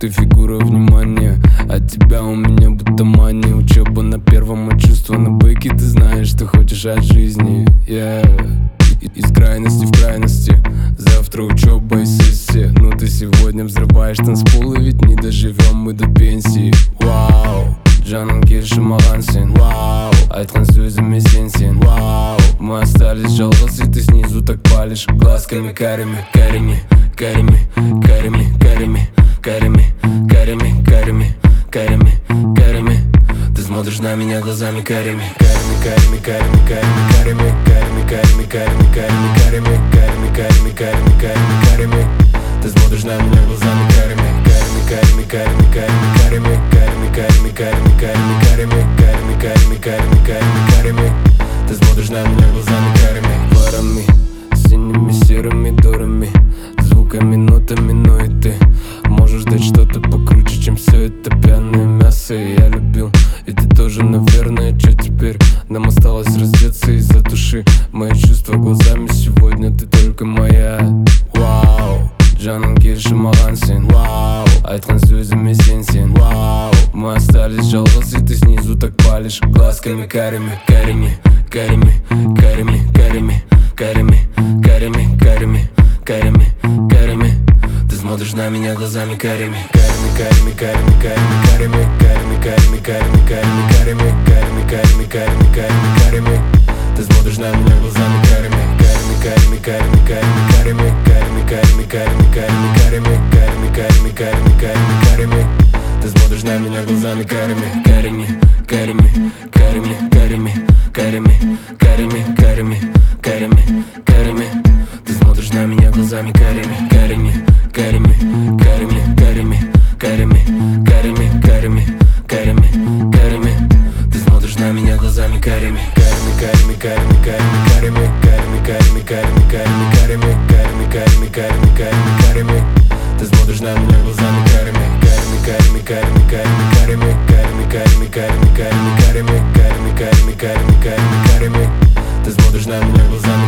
ты фигура внимания. От тебя у меня будто мания. Учеба на первом, а чувства на бэке. Ты знаешь, что хочешь от жизни, Из крайности в крайности. Завтра учеба и сессия. Ну ты сегодня взрываешь танцполы, ведь не доживем мы до пенсии. Вау, Canım girişimalansın. Вау, айтқан сөзіме сенсен. Вау, мы остались жалғыз, и ты снизу так палишь глазками карими, карими, карими, карими, карими, карими, карими, карими, карими, карими. Ты смотришь на меня глазами карими, карими, карими, карими, карими, карими, карими, карими, карими, карими, карими, карими, карими, карими, карими. Ты смотришь на меня глазами карими, карими, карими, карими, карими, карими, карими, карими, карими, карими, карими, карими, карими, карими, карими. Ты смотришь на меня глазами карими. Парами, синими, серыми дорами, звуками, нотами, но и ты можешь дать что-то покруче, чем все это пьяное мясо. Я любил, и ты тоже, наверное. Чё теперь? Нам осталось раздеться и затуши мои чувства глазами. Сегодня ты только моя. Вау, Canım girişimalansın. Вау, айтқан сөзіме сенсен. Вау, мы остались жалғыз, и ты снизу так палишь глазками карими, карими, карими, карими, карими, карими, карими, карими, карими, карими. Ты смотришь на меня глазами карими, карими, карими, карими, карими, карими, карими, карими, карими, карими, карими, карими, карими, карими, карими. Ты смотришь на меня глазами карими, карими, карими, карими, карими, карими, карими, карими, карими, карими, карими, карими, карими, карими, карими. Ты смотришь на меня глазами карими, карими, карими, карими, карими, карими, карими, карими, карими, карими. Ты смотришь на меня глазами карими, карими, карими, карими, карими, карими, карими, карими, карими, карими. Ты смотришь на меня глазами карими, карими, карими, карими, карими, карими, карими, карими, карими, карими, карими, карими, карими, карими, карими. Ты смотришь на меня глазами карими, карими, карими, карими, карими, карими, карими, карими, карими, карими, карими, карими, карими, карими, карими. Ты смотришь на меня глазами